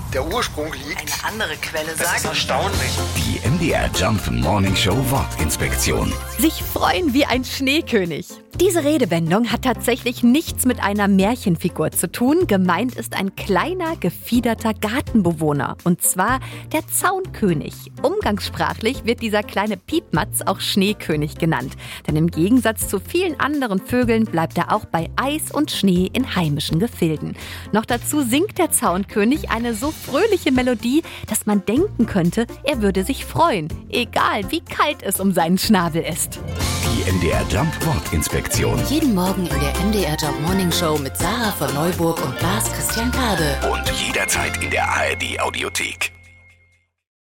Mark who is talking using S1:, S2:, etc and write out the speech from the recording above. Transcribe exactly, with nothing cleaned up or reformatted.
S1: der Ursprung liegt.
S2: Eine andere Quelle
S1: Das
S2: sagt...
S1: ist erstaunlich.
S3: Die M D R Jump Morning Show Wortinspektion.
S4: Sich freuen wie ein Schneekönig. Diese Redewendung hat tatsächlich nichts mit einer Märchenfigur zu tun. Gemeint ist ein kleiner, gefiederter Gartenbewohner. Und zwar der Zaunkönig. Umgangssprachlich wird dieser kleine Piepmatz auch Schneekönig genannt. Denn im Gegensatz zu vielen anderen Vögeln bleibt er auch bei Eis und Schnee in heimischen Gefilden. Noch dazu singt der Zaunkönig eine so fröhliche Melodie, dass man denken könnte, er würde sich freuen. Egal, wie kalt es um seinen Schnabel ist.
S3: Die M D R Jump Wortinspektion.
S5: Jeden Morgen in der M D R Jump Morning Show mit Sarah von Neuburg und Lars Christian Kade.
S3: Und jederzeit in der A R D Audiothek.